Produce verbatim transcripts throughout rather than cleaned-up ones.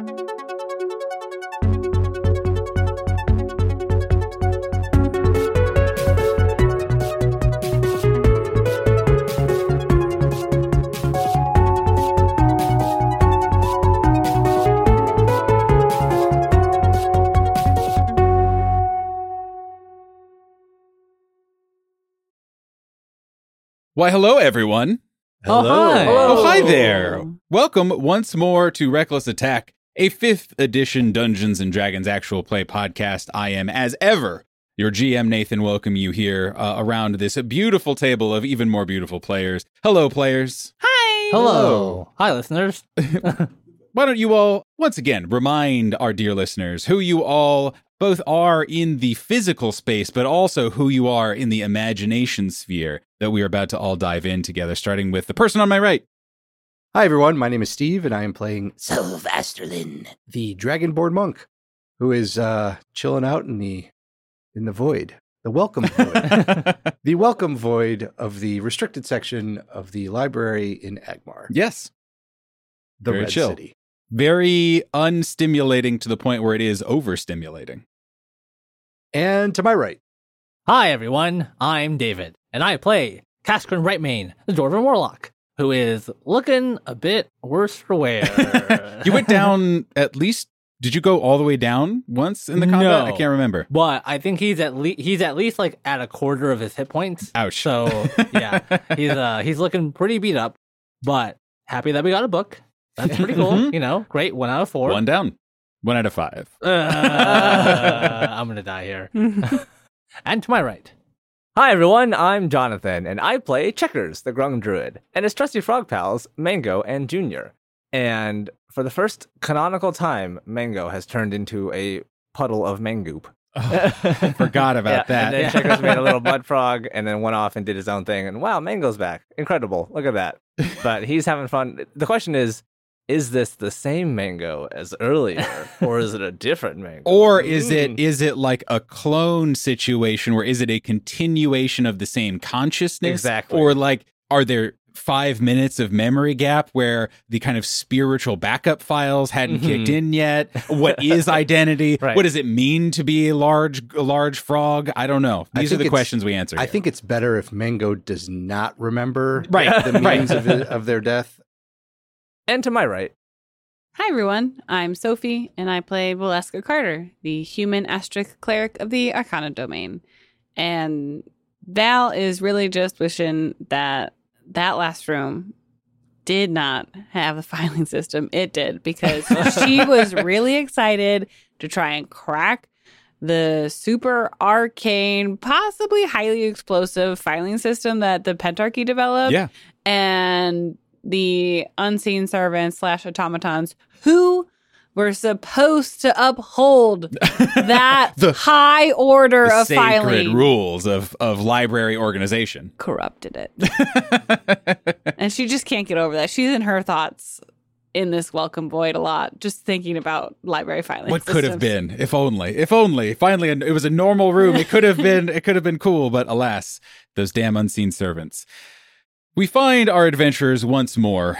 Why, hello, everyone. Hello. Oh, hi. Oh, hi there. Welcome once more to Reckless Attack, a fifth edition Dungeons and Dragons actual play podcast. I am, as ever, your G M, Nathan, welcome you here uh, around this beautiful table of even more beautiful players. Hello, players. Hi. Hello. Hi, listeners. Why don't you all, once again, remind our dear listeners who you all both are in the physical space, but also who you are in the imagination sphere that we are about to all dive in together, starting with the person on my right. Hi, everyone. My name is Steve, and I am playing Sylvasterlin, the Dragonborn monk, who is uh, chilling out in the in the void, the welcome void, the welcome void of the restricted section of the library in Agmar. Yes. The Very Red chill. City. Very unstimulating to the point where it is overstimulating. And to my right, Hi, everyone. I'm David, and I play Kaskrin Rightmane, the Dwarven Warlock, who is looking a bit worse for wear. You went down at least, did you go all the way down once in the combat? No. I can't remember. But I think he's at least he's at least like at a quarter of his hit points. Ouch. So yeah, he's uh he's looking pretty beat up, but happy that we got a book. That's pretty cool. You know, great. One out of four. One down. One out of five. Uh, I'm gonna die here. And to my right. Hi everyone, I'm Jonathan, and I play Checkers, the Grung Druid, and his trusty frog pals, Mango and Junior. And for the first canonical time, Mango has turned into a puddle of mangoop. Oh, forgot about Yeah, that. And then Checkers made a little mud frog, and then went off and did his own thing, and wow, Mango's back. Incredible, look at that. But he's having fun. The question is, is this the same Mango as earlier, or is it a different Mango? Or is Mm. it is it like a clone situation where is it a continuation of the same consciousness? Exactly. Or like, are there five minutes of memory gap where the kind of spiritual backup files hadn't Mhm. kicked in yet? What is identity? Right. What does it mean to be a large a large frog? I don't know. I These are think the it's- questions we answer. I here. think it's better if Mango does not remember Right. the Right. means of, it, of their death. And to my right, Hi, everyone. I'm Sophie, and I play Valeska Carter, the human asterisk cleric of the Arcana domain. And Val is really just wishing that that last room did not have a filing system. It did, because she was really excited to try and crack the super arcane, possibly highly explosive filing system that the Pentarchy developed. Yeah. And the unseen servants slash automatons who were supposed to uphold that The- high order the of sacred filing rules of, of library organization. corrupted it. And she just can't get over that. She's in her thoughts in this welcome void a lot, just thinking about library filing What could have systems. been, if only, if only. Finally, it was a normal room. It could have been, it could have been cool, but alas, those damn unseen servants. We find our adventurers once more,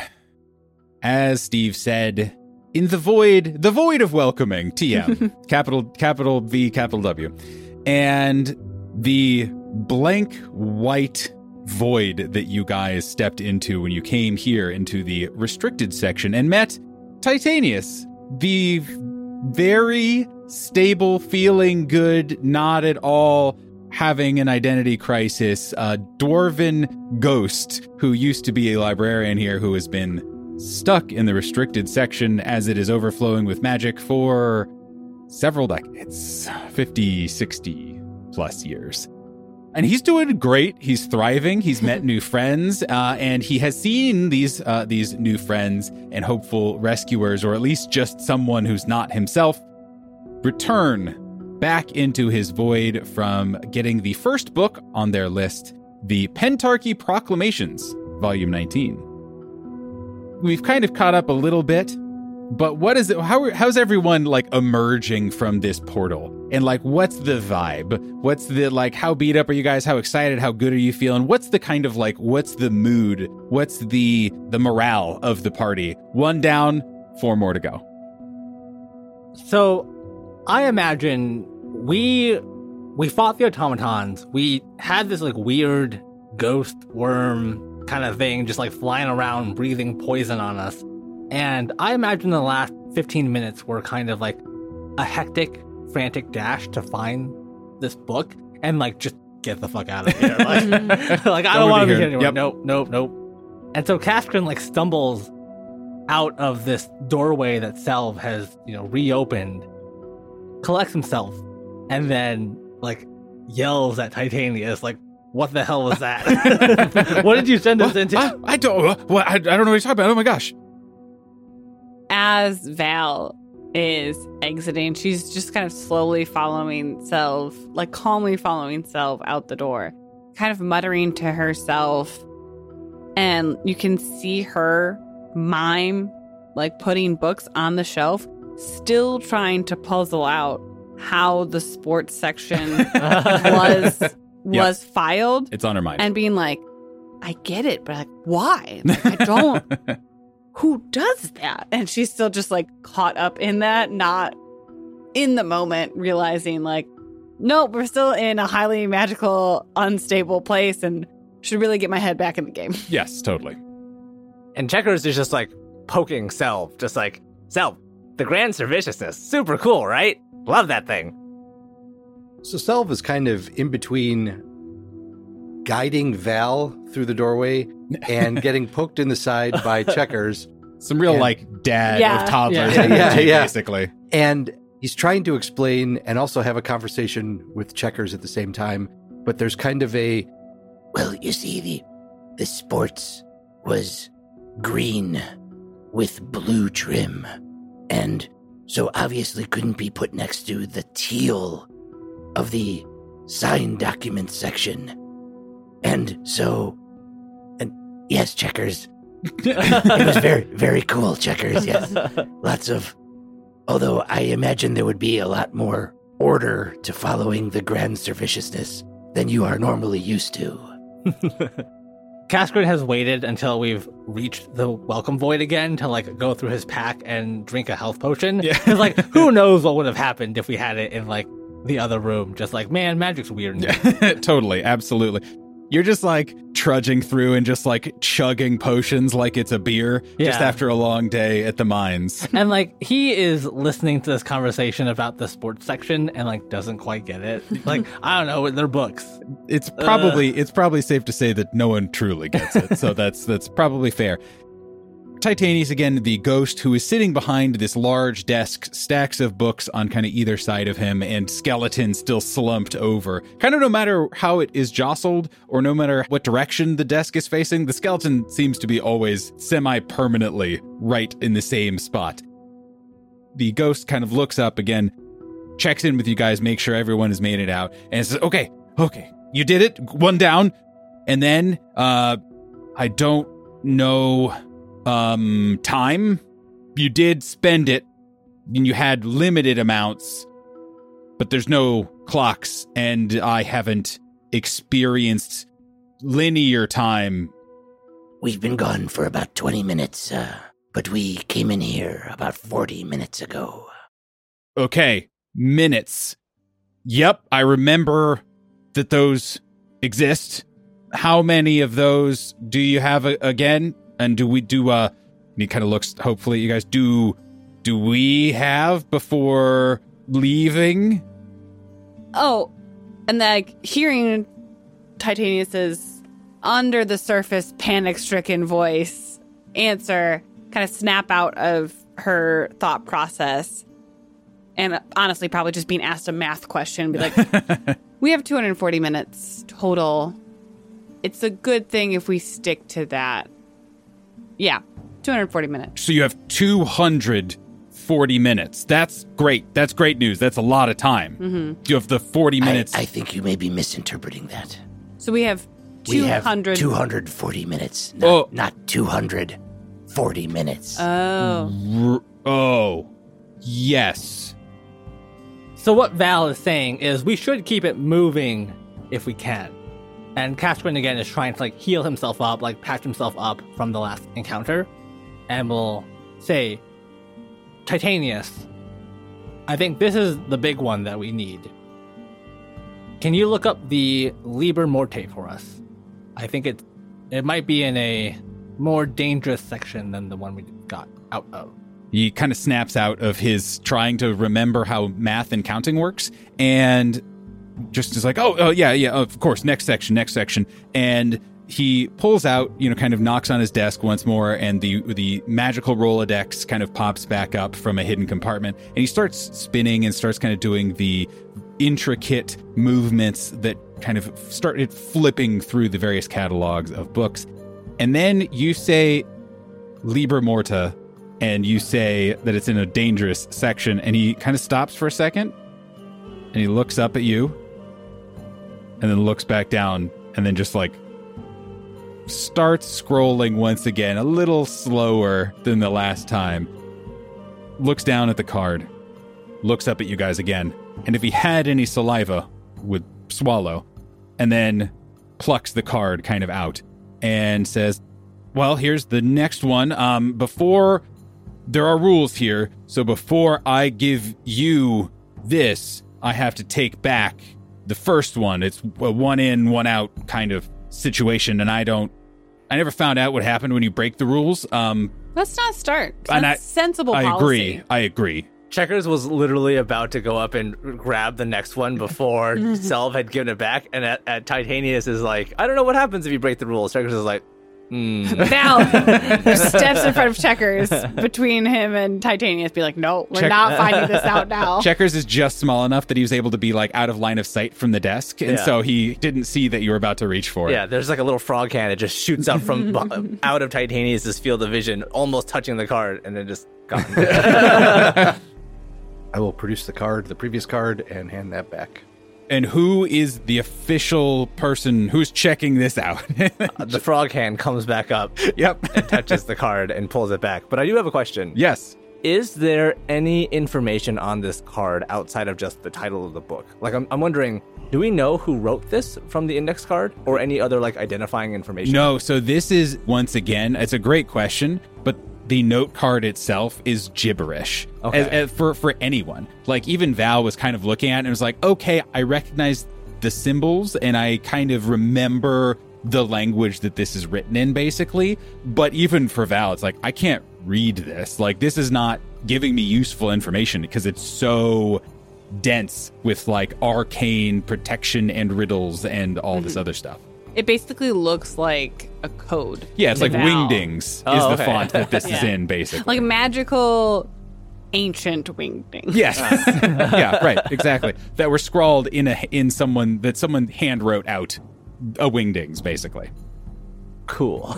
as Steve said, in the void, the void of welcoming, T M, capital, capital V, capital W, and the blank white void that you guys stepped into when you came here into the restricted section and met Titanius, the very stable, feeling good, not at all having an identity crisis, uh, dwarven ghost who used to be a librarian here who has been stuck in the restricted section as it is overflowing with magic for several decades, fifty, sixty plus years. And he's doing great. He's thriving. He's met new friends, uh, and he has seen these uh, these new friends and hopeful rescuers, or at least just someone who's not himself, return back into his void from getting the first book on their list, the Pentarchy Proclamations, Volume nineteen. We've kind of caught up a little bit, but what is it? How how's everyone like emerging from this portal? And like, what's the vibe? What's the like? How beat up are you guys? How excited? How good are you feeling? What's the kind of like? What's the mood? What's the the morale of the party? One down, four more to go. So, I imagine we we fought the automatons. We had this like weird ghost worm kind of thing, just like flying around, breathing poison on us. And I imagine the last fifteen minutes were kind of like a hectic, frantic dash to find this book and like just get the fuck out of here. Like, like I don't, don't want to be here anymore. Yep. Nope, nope, nope. And so Kaskrin like stumbles out of this doorway that Selv has, you know, reopened, collects himself, and then like yells at Titanius like, "What the hell was that? What did you send us what? into?" I, I don't. What? I, I don't know what you're talking about. Oh my gosh! As Val is exiting, she's just kind of slowly following Selv, like calmly following Selv out the door, kind of muttering to herself. And you can see her mime, like putting books on the shelf, still trying to puzzle out how the sports section was was yep. filed. It's on her mind. And being like, I get it, but like, why? Like, I don't. Who does that? And she's still just like caught up in that, not in the moment, realizing like, nope, we're still in a highly magical, unstable place and should really get my head back in the game. Yes, totally. And Checkers is just like poking Selv, just like, Selv, the Grand Serviciousness, super cool, right? Love that thing. So Selv is kind of in between guiding Val through the doorway and getting poked in the side by Checkers. Some real, and, like, dad yeah, or toddler yeah, yeah, yeah. basically. And he's trying to explain and also have a conversation with Checkers at the same time. But there's kind of a, well, you see, the the sports was green with blue trim. And so obviously couldn't be put next to the teal of the signed document section. And so, and yes, Checkers. It was very, very cool, Checkers, yes. Lots of, although I imagine there would be a lot more order to following the Grand Serviciousness than you are normally used to. Kaskrin has waited until we've reached the welcome void again to like go through his pack and drink a health potion. Yeah. Because like, who knows what would have happened if we had it in like the other room. Just like, man, magic's weird. Yeah, totally, absolutely. You're just like trudging through and just like chugging potions like it's a beer yeah. just after a long day at the mines. And like he is listening to this conversation about the sports section and like doesn't quite get it. Like, I don't know, they're books. It's probably uh. it's probably safe to say that no one truly gets it. So that's that's probably fair. Titanius, again, the ghost who is sitting behind this large desk, stacks of books on kind of either side of him, and skeleton still slumped over. Kind of no matter how it is jostled, or no matter what direction the desk is facing, the skeleton seems to be always semi-permanently right in the same spot. The ghost kind of looks up again, checks in with you guys, makes sure everyone has made it out, and says, okay, okay, you did it, one down, and then, uh, I don't know... Um, time? You did spend it, and you had limited amounts, but there's no clocks, and I haven't experienced linear time. We've been gone for about twenty minutes, uh, but we came in here about forty minutes ago. Okay, minutes. Yep, I remember that those exist. How many of those do you have a- again? And do we do, uh, he kind of looks, hopefully, you guys, do, do we have before leaving? Oh, and like hearing Titanius's under the surface panic-stricken voice answer, kind of snap out of her thought process. And honestly, probably just being asked a math question, be like, we have two hundred forty minutes total. It's a good thing if we stick to that. Yeah, two hundred forty minutes. So you have two hundred forty minutes. That's great. That's great news. That's a lot of time. Mm-hmm. You have the forty minutes. I, I think you may be misinterpreting that. So we have two hundred... We have two hundred forty minutes, not, oh. not two hundred forty minutes. Oh. R- oh. Yes. So what Val is saying is we should keep it moving if we can. And Kaskrin, again, is trying to, like, heal himself up, like, patch himself up from the last encounter. And will say, Titanius, I think this is the big one that we need. Can you look up the Liber Morte for us? I think it it might be in a more dangerous section than the one we got out of. He kind of snaps out of his trying to remember how math and counting works, and just is like, oh, oh yeah, yeah, of course, next section, next section. And he pulls out, you know, kind of knocks on his desk once more, and the the magical Rolodex kind of pops back up from a hidden compartment, and he starts spinning and starts kind of doing the intricate movements that kind of started flipping through the various catalogs of books. And then you say Liber Morta, and you say that it's in a dangerous section, and he kind of stops for a second, and he looks up at you, and then looks back down, and then just like starts scrolling once again, a little slower than the last time. Looks down at the card, looks up at you guys again, and if he had any saliva, would swallow, and then plucks the card kind of out and says, well, here's the next one. Um, before... There are rules here, so before I give you this, I have to take back the first one. It's a one in, one out kind of situation, and I don't... I never found out what happened when you break the rules. Um, Let's not start. And That's I- sensible I policy. agree. I agree. Checkers was literally about to go up and grab the next one before Selv had given it back, and at, at Titanius is like, I don't know what happens if you break the rules. Checkers is like, hmm. Val steps in front of Checkers between him and Titanius, be like, no, we're Check- not finding this out now. Checkers is just small enough that he was able to be like out of line of sight from the desk, and Yeah. so he didn't see that you were about to reach for it. Yeah, there's like a little frog hand that just shoots out from bu- out of Titanius's field of vision, almost touching the card, and then just gone. I will produce the card, the previous card, and hand that back. And who is the official person who's checking this out? The frog hand comes back up, Yep. and touches the card and pulls it back. But I do have a question. Yes. Is there any information on this card outside of just the title of the book? Like, I'm, I'm wondering, do we know who wrote this from the index card, or any other like identifying information? No, so this is, once again, it's a great question, but the note card itself is gibberish. Okay. As- as for, for anyone. Like, even Val was kind of looking at it and was like, okay, I recognize the symbols, and I kind of remember the language that this is written in, basically. But even for Val, it's like, I can't read this. Like, this is not giving me useful information because it's so dense with, like, arcane protection and riddles and all this other stuff. It basically looks like a code. Yeah, it's to like Val. Wingdings is Oh, the okay. font that this is Yeah. in, basically. Like magical ancient wingdings. Yes. Yeah, right, exactly. That were scrawled in a in someone that someone hand wrote out a Wingdings, basically. Cool.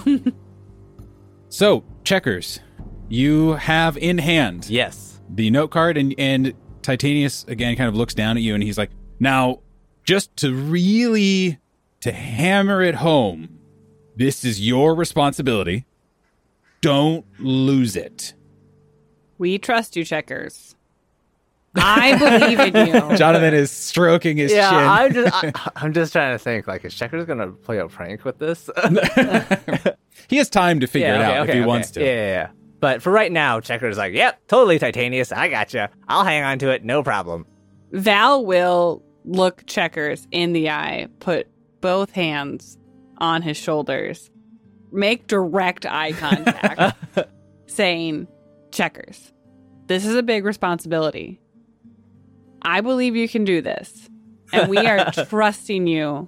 So, Checkers, you have in hand Yes. the note card, and and Titanius again kind of looks down at you, and he's like, now, just to really to hammer it home, this is your responsibility. Don't lose it. We trust you, Checkers. I believe in you. Jonathan is stroking his Yeah, chin. I'm just, I, I'm just trying to think. Like, is Checkers gonna play a prank with this? He has time to figure yeah, it okay, out okay, if he okay. wants to. Yeah, yeah, yeah. But for right now, Checkers like, yep, totally, Titanius. I gotcha. I'll hang on to it, no problem. Val will look Checkers in the eye, put both hands on his shoulders, make direct eye contact, saying, Checkers, this is a big responsibility. I believe you can do this. And we are trusting you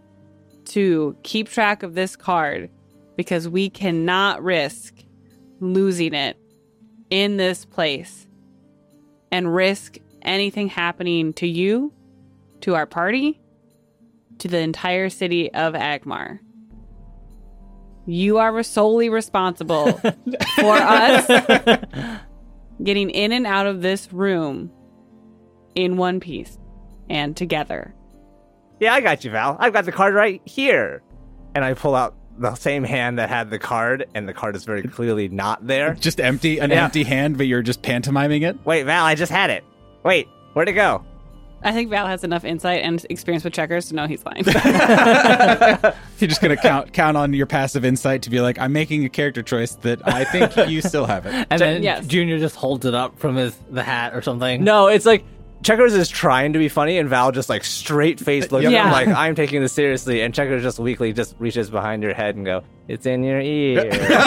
to keep track of this card because we cannot risk losing it in this place and risk anything happening to you, to our party, to the entire city of Agmar. You are solely responsible for us getting in and out of this room in one piece and together. Yeah, I got you, Val. I've got the card right here. And I pull out the same hand that had the card, and the card is very clearly not there. Just empty, an Yeah. empty hand, but you're just pantomiming it. Wait, Val, I just had it. Wait, where'd it go? I think Val has enough insight and experience with checkers to know he's fine. You're just gonna count count on your passive insight to be like, I'm making a character choice that I think you still have it. And then yes. Junior just holds it up from his the hat or something. No, it's like Checkers is trying to be funny, and Val just like straight face looks at Yeah. him like, I'm taking this seriously, and Checkers just weakly just reaches behind your head and go, it's in your ear.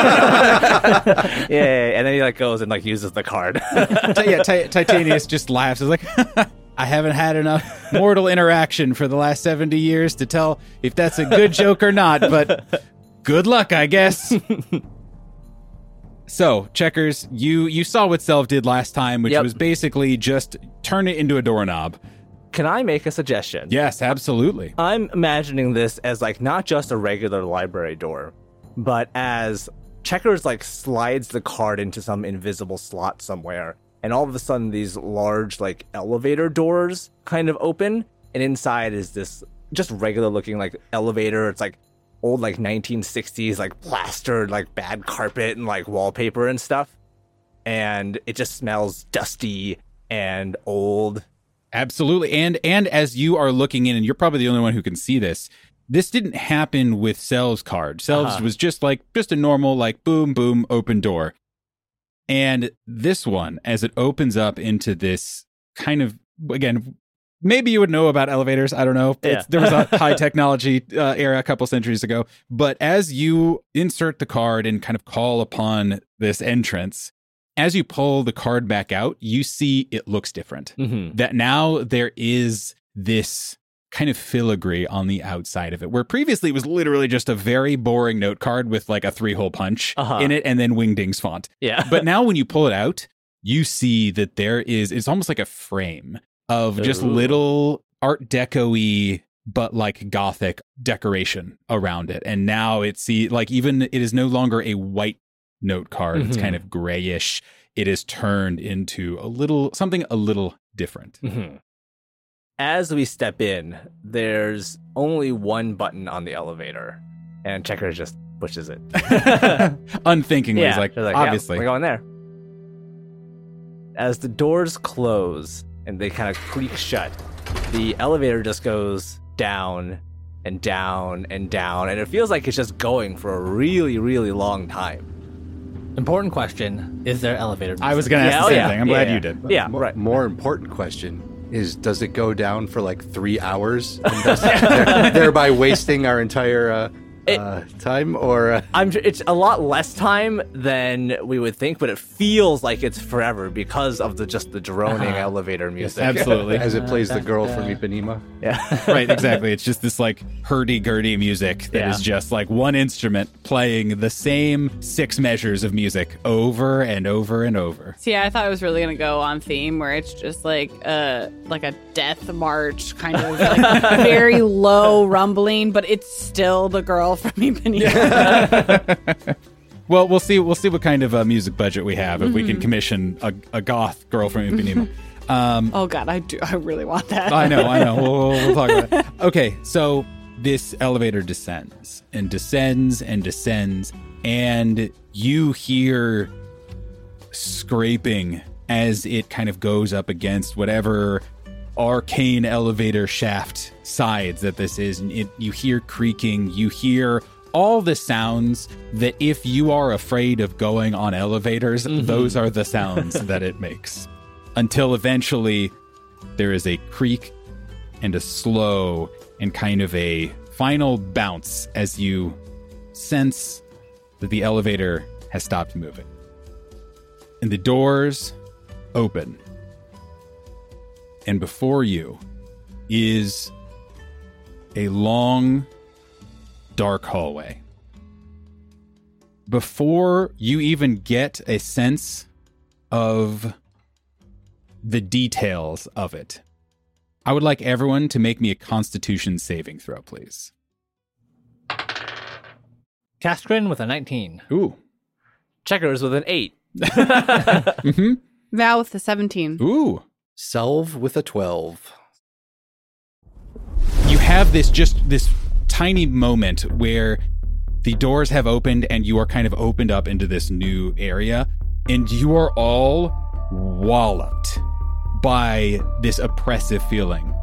Yay. And then he like goes and like uses the card. Ti- yeah, Ti- Titanius just laughs. He's like, I haven't had enough mortal interaction for the last seventy years to tell if that's a good joke or not, but good luck, I guess. So, Checkers, you you saw what Selv did last time, which Yep. was basically just turn it into a doorknob. Can I make a suggestion? Yes, absolutely. I'm imagining this as like not just a regular library door, but as Checkers like slides the card into some invisible slot somewhere, and all of a sudden these large like elevator doors kind of open, and inside is this just regular looking like elevator. It's like old like nineteen sixties like plastered like bad carpet and like wallpaper and stuff, and it just smells dusty and old. Absolutely. And and as you are looking in, and you're probably the only one who can see this, this didn't happen with Selv's card. Selv's Uh-huh. was just like just a normal like boom boom open door. And this one, as it opens up into this kind of, again, maybe you would know about elevators. I don't know. Yeah. It's, there was a high technology uh, era a couple centuries ago. But as you insert the card and kind of call upon this entrance, as you pull the card back out, you see it looks different. Mm-hmm. That now there is this kind of filigree on the outside of it, where previously it was literally just a very boring note card with like a three-hole punch Uh-huh. in it and then Wingdings font. Yeah. But now when you pull it out, you see that there is, it's almost like a frame of just Ooh. little Art Deco-y, but like Gothic decoration around it. And now it's see, like even it is no longer a white note card. It's Mhm. kind of grayish. It is turned into a little, something a little different. Mhm. As we step in, there's only one button on the elevator, and Checkers just pushes it. Unthinkingly, he's like, she's yeah, obviously. we're going there. As the doors close and they kind of creak shut, the elevator just goes down and down and down, and it feels like it's just going for a really, really long time. Important question: is there elevator music? I was going to ask Yeah, the oh, same yeah. thing. I'm Yeah, glad yeah. you did. Yeah, Mo- right. More important question is, does it go down for like three hours, and thus there- thereby wasting our entire uh, It- uh, time? Or uh, I'm. It's a lot less time than we would think, but it feels like it's forever because of the just the droning Uh-huh. elevator music. Absolutely. as it plays the girl from Ipanema? Yeah. Right, exactly. It's just this like hurdy-gurdy music that is Yeah. just like one instrument playing the same six measures of music over and over and over. See, I thought it was really gonna go on theme where it's just like a like a death march, kind of like very low rumbling, but it's still the girl from Ipanema. Well, we'll see. We'll see what kind of uh, music budget we have if we can commission a, a goth girl from Ipanema. Um, Oh god, I do. I really want that. I know, I know. We'll, we'll, we'll talk about it. Okay, so this elevator descends and descends and descends, and you hear scraping as it kind of goes up against whatever arcane elevator shaft sides that this is. And it, you hear creaking, you hear all the sounds that if you are afraid of going on elevators, those are the sounds that it makes. Until eventually there is a creak and a slow and kind of a final bounce as you sense that the elevator has stopped moving. And the doors open. And before you is a long, dark hallway. Before you even get a sense of the details of it, I would like everyone to make me a Constitution saving throw, please. Castrin with a nineteen. Ooh. Checkers with an eight. Mm-hmm. Val with the seventeen. Ooh. Selv with a twelve. You have this just this tiny moment where the doors have opened and you are kind of opened up into this new area, and you are all walloped by this oppressive feeling.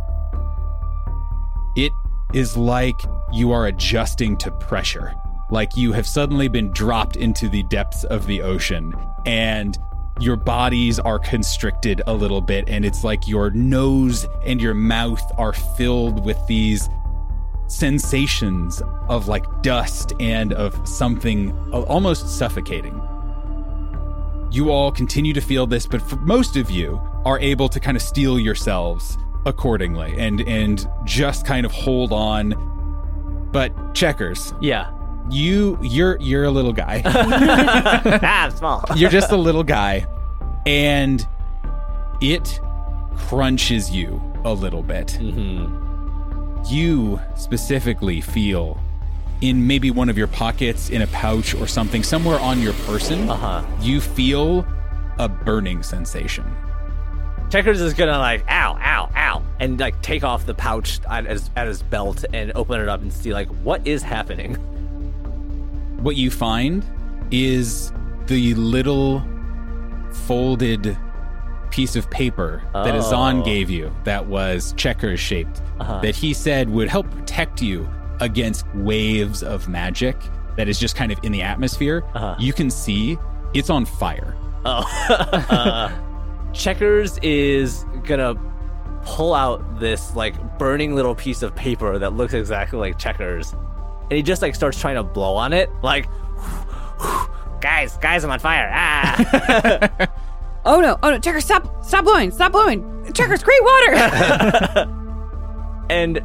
It is like you are adjusting to pressure, like you have suddenly been dropped into the depths of the ocean, and your bodies are constricted a little bit, and it's like your nose and your mouth are filled with these sensations of like dust and of something almost suffocating. You all continue to feel this, but for most of you are able to kind of steel yourselves accordingly and and just kind of hold on. But Checkers, Yeah. you you're you're a little guy. ah, I'm small. You're just a little guy, and it crunches you a little bit. Mm-hmm. You specifically feel in maybe one of your pockets, in a pouch or something, somewhere on your person, Uh-huh. you feel a burning sensation. Checkers is gonna like, ow, ow, ow, and like take off the pouch at his, at his belt and open it up and see like, what is happening? What you find is the little folded piece of paper that Oh. Azan gave you that was checkers shaped, Uh-huh. that he said would help protect you against waves of magic that is just kind of in the atmosphere. Uh-huh. You can see it's on fire. Oh. uh, Checkers is gonna pull out this like burning little piece of paper that looks exactly like Checkers, and he just like starts trying to blow on it, like, guys, guys, I'm on fire! Ah! Oh no! Oh no! Checkers, stop! Stop blowing! Stop blowing! Checkers, create water! and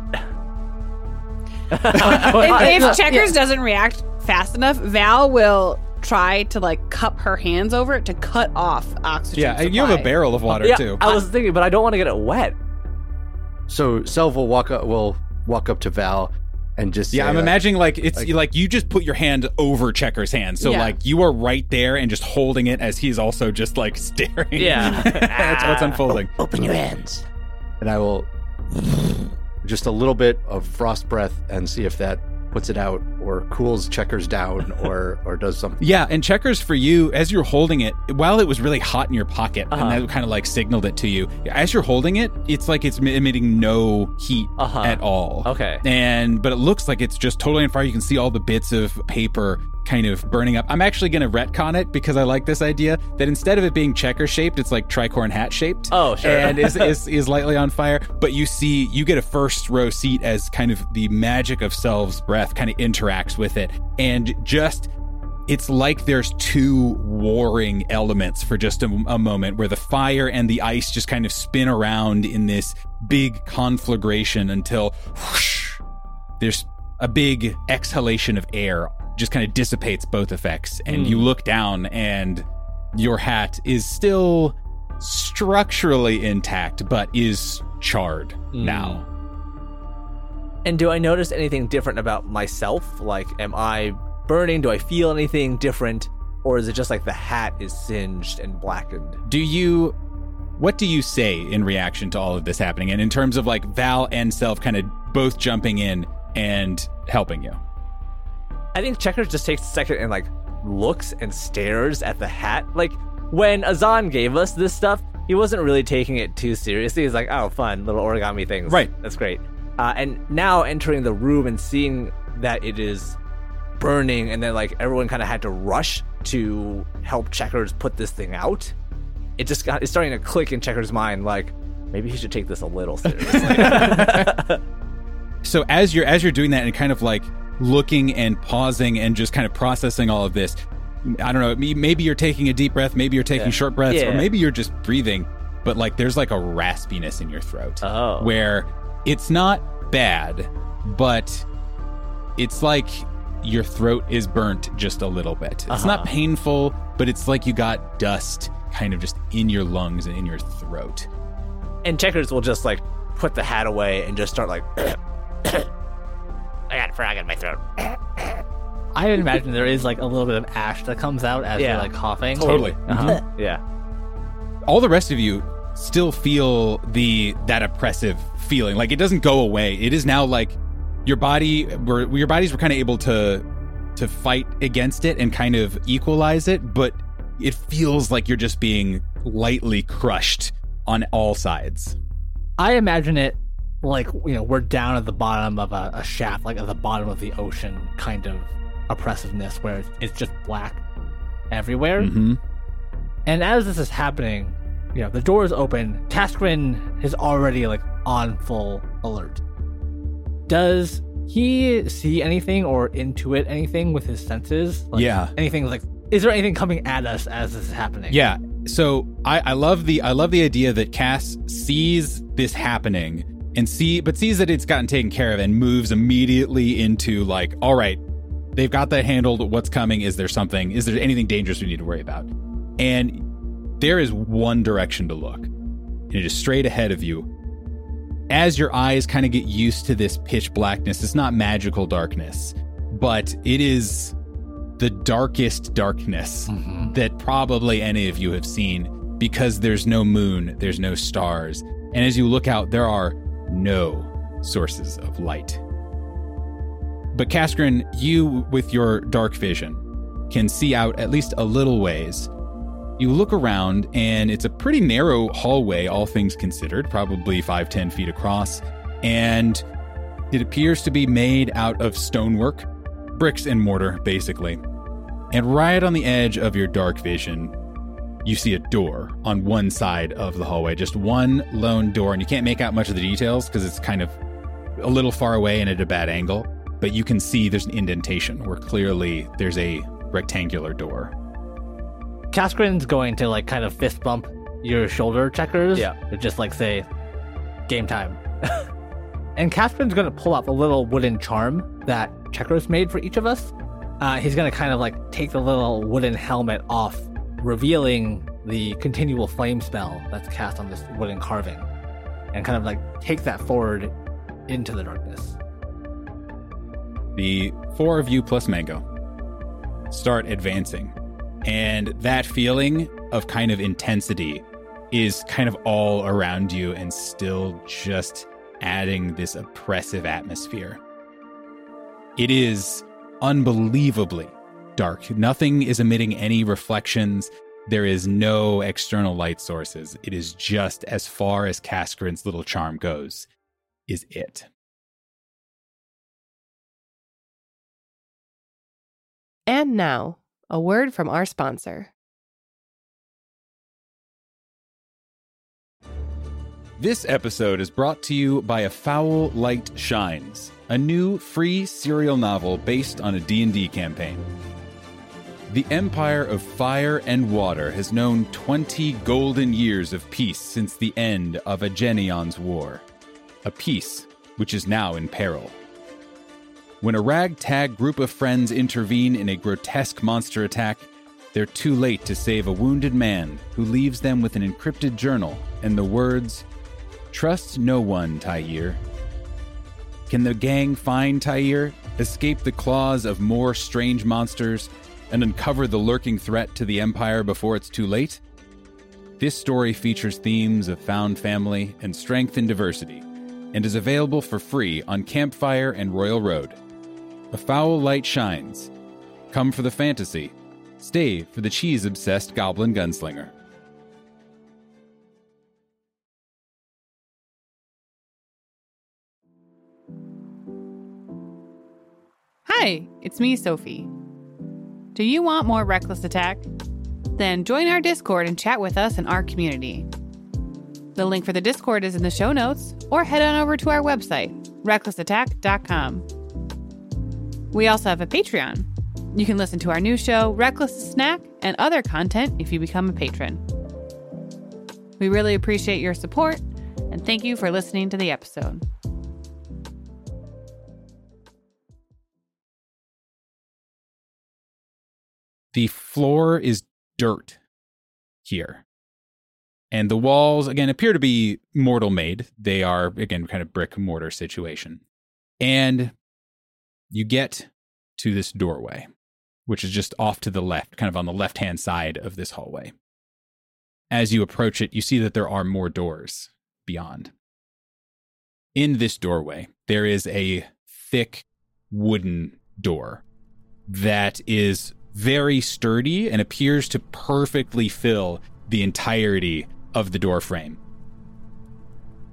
if, if Checkers doesn't react fast enough, Val will try to like cup her hands over it to cut off oxygen. Yeah, you have a supply. barrel of water yeah, too. I was thinking, but I don't want to get it wet. So Self will walk up, will walk up to Val and just Yeah, say, I'm like, imagining like it's like- like, you just put your hand over Checker's hand, so Yeah. like you are right there and just holding it as he's also just like staring. Yeah. That's what's unfolding. Open your hands. and I will just a little bit of frost breath and see if that puts it out or cools Checkers down or or does something. Yeah, and Checkers, for you, as you're holding it, while it was really hot in your pocket, Uh-huh. and that kind of like signaled it to you, as you're holding it, it's like it's emitting no heat Uh-huh. at all. Okay. And but it looks like it's just totally on fire. You can see all the bits of paper kind of burning up. I'm actually going to retcon it because I like this idea that instead of it being checker shaped, it's like tricorn hat shaped. Oh, sure. And is, is is lightly on fire. But you see, you get a first row seat as kind of the magic of Selv's breath kind of interacts with it, and just. It's like there's two warring elements for just a, a moment where the fire and the ice just kind of spin around in this big conflagration until whoosh, there's a big exhalation of air, just kind of dissipates both effects. And Mm. you look down and your hat is still structurally intact, but is charred Mm. now. And do I notice anything different about myself? Like, am I burning? Do I feel anything different? Or is it just like the hat is singed and blackened? Do you, what do you say in reaction to all of this happening? And in terms of like Val and Self kind of both jumping in and helping you? I think Checkers just takes a second and like looks and stares at the hat. Like when Azan gave us this stuff, he wasn't really taking it too seriously. He's like, oh, fun, little origami things. Right. That's great. Uh, and now entering the room and seeing that it is burning and then like everyone kind of had to rush to help Checkers put this thing out. It just got, it's starting to click in Checkers' mind like, maybe he should take this a little seriously. So as you're as you're doing that and kind of like looking and pausing and just kind of processing all of this, I don't know, maybe you're taking a deep breath, maybe you're taking Yeah. short breaths, Yeah. or maybe you're just breathing, but like there's like a raspiness in your throat. Oh. Where it's not bad, but it's like your throat is burnt just a little bit. It's Uh-huh. not painful, but it's like you got dust kind of just in your lungs and in your throat. And Checkers will just like put the hat away and just start like, I got a frog in my throat. I would imagine there is like a little bit of ash that comes out as Yeah. you're like coughing. Totally. Uh-huh. Yeah. All the rest of you still feel the that oppressive feeling. Like it doesn't go away. It is now like your body were your bodies were kind of able to to fight against it and kind of equalize it, but it feels like you're just being lightly crushed on all sides. I imagine it like, you know, we're down at the bottom of a, a shaft, like at the bottom of the ocean kind of oppressiveness where it's, it's just black everywhere. Mm-hmm. And as this is happening, you know, the door is open. Kaskrin is already like on full alert. Does he see anything or intuit anything with his senses? Like, yeah. Anything like, is there anything coming at us as this is happening? Yeah. So I, I love the I love the idea that Cass sees this happening and see, but sees that it's gotten taken care of and moves immediately into like, all right, they've got that handled. What's coming? Is there something? Is there anything dangerous we need to worry about? And there is one direction to look, and it is straight ahead of you. As your eyes kind of get used to this pitch blackness, it's not magical darkness, but it is the darkest darkness mm-hmm. that probably any of you have seen, because there's no moon, there's no stars, and as you look out, there are no sources of light. But Kaskrin, you, with your dark vision, can see out at least a little ways. You look around, and it's a pretty narrow hallway, all things considered, probably five, ten feet across, and it appears to be made out of stonework, bricks and mortar, basically. And right on the edge of your dark vision, you see a door on one side of the hallway, just one lone door, and you can't make out much of the details because it's kind of a little far away and at a bad angle, but you can see there's an indentation where clearly there's a rectangular door. Kaskrin's going to like kind of fist bump your shoulder, Checkers. Yeah. To just like say, game time. And Kaskrin's going to pull up a little wooden charm that Checkers made for each of us. Uh, he's going to kind of like take the little wooden helmet off, revealing the continual flame spell that's cast on this wooden carving, and kind of like take that forward into the darkness. The four of you plus Mango start advancing, and that feeling of kind of intensity is kind of all around you and still just adding this oppressive atmosphere. It is unbelievably dark. Nothing is emitting any reflections. There is no external light sources. It is just as far as Kaskrin's little charm goes, is it. And now, a word from our sponsor. This episode is brought to you by A Foul Light Shines, a new free serial novel based on a D and D campaign. The Empire of Fire and Water has known twenty golden years of peace since the end of Agenion's War, a peace which is now in peril. When a ragtag group of friends intervene in a grotesque monster attack, they're too late to save a wounded man who leaves them with an encrypted journal and the words, "Trust no one, Tyir." Can the gang find Tyir, escape the claws of more strange monsters, and uncover the lurking threat to the Empire before it's too late? This story features themes of found family and strength in diversity, and is available for free on Campfire and Royal Road. A Foul Light Shines. Come for the fantasy. Stay for the cheese-obsessed goblin gunslinger. Hi, it's me, Sophie. Do you want more Reckless Attack? Then join our Discord and chat with us in our community. The link for the Discord is in the show notes, or head on over to our website, reckless attack dot com. We also have a Patreon. You can listen to our new show, Reckless Snack, and other content if you become a patron. We really appreciate your support, and thank you for listening to the episode. The floor is dirt here. And the walls, again, appear to be mortal made. They are, again, kind of brick mortar situation. And you get to this doorway, which is just off to the left, kind of on the left-hand side of this hallway. As you approach it, you see that there are more doors beyond. In this doorway, there is a thick wooden door that is very sturdy and appears to perfectly fill the entirety of the door frame.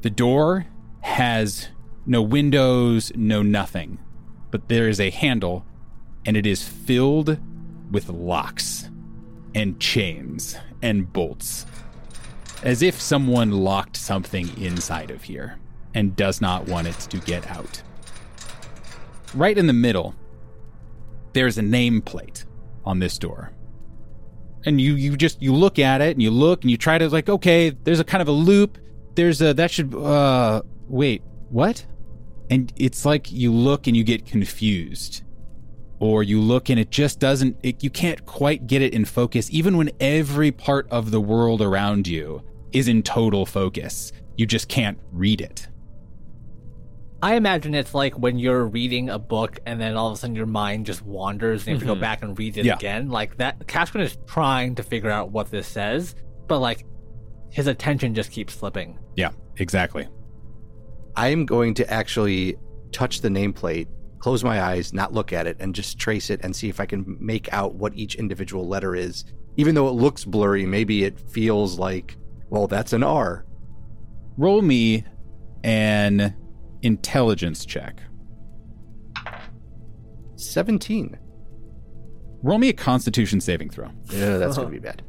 The door has no windows, no nothing, but there is a handle, and it is filled with locks and chains and bolts, as if someone locked something inside of here and does not want it to get out. Right in the middle, there's a nameplate on this door. And you, you just, you look at it and you look and you try to like, okay, there's a kind of a loop. There's a, that should, uh, wait, what? And it's like you look and you get confused. Or you look and it just doesn't, it, you can't quite get it in focus, even when every part of the world around you is in total focus. You just can't read it. I imagine it's like when you're reading a book and then all of a sudden your mind just wanders and you have Mm-hmm. to go back and read it Yeah. again. Like that, Cashman is trying to figure out what this says, but like his attention just keeps slipping. Yeah, exactly. I am going to actually touch the nameplate, close my eyes, not look at it, and just trace it and see if I can make out what each individual letter is. Even though it looks blurry, maybe it feels like, well, that's an R. Roll me an intelligence check. seventeen. Roll me a constitution saving throw. Yeah, that's going to be bad.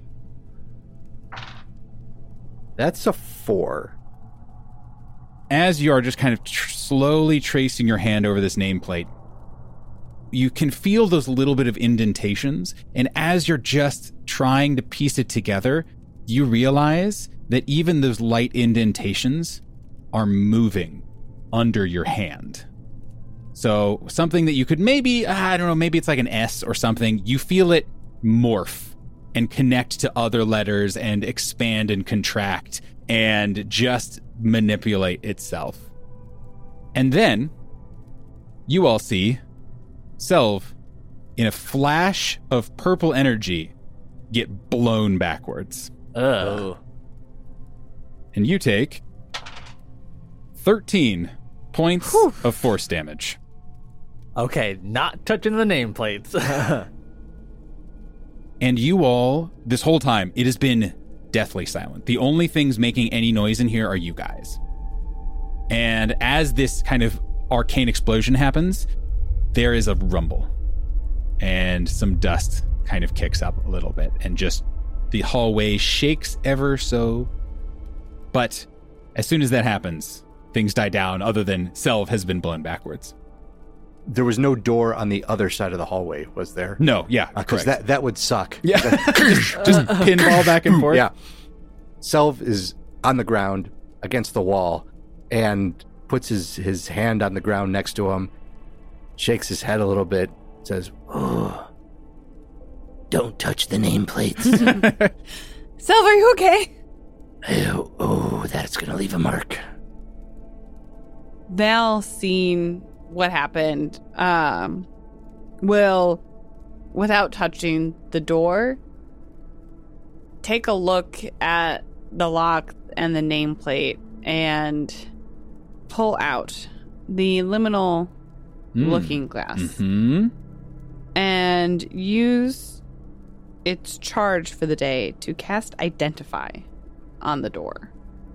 That's a four. As you are just kind of tr- slowly tracing your hand over this nameplate, you can feel those little bit of indentations. And as you're just trying to piece it together, you realize that even those light indentations are moving under your hand. So something that you could maybe, I don't know, maybe it's like an S or something. You feel it morph and connect to other letters and expand and contract and just manipulate itself. And then you all see Selv, in a flash of purple energy, get blown backwards. Ugh. And you take thirteen points of force damage. Okay, not touching the nameplates. And you all, this whole time, it has been deathly silent. The only things making any noise in here are you guys. And as this kind of arcane explosion happens, there is a rumble. And some dust kind of kicks up a little bit. And just the hallway shakes ever so. But as soon as that happens, things die down, other than Selv has been blown backwards. There was no door on the other side of the hallway, was there? No, yeah, Because correct. that, that would suck. Yeah, just, just pinball back and forth. Yeah. Selv is on the ground against the wall and puts his, his hand on the ground next to him, shakes his head a little bit, says, Oh, don't touch the nameplates. Selv, are you okay? oh, oh, that's going to leave a mark. Val, seeing what happened, um, will, without touching the door, take a look at the lock and the nameplate and pull out the liminal Mm. looking glass Mm-hmm. and use its charge for the day to cast Identify on the door.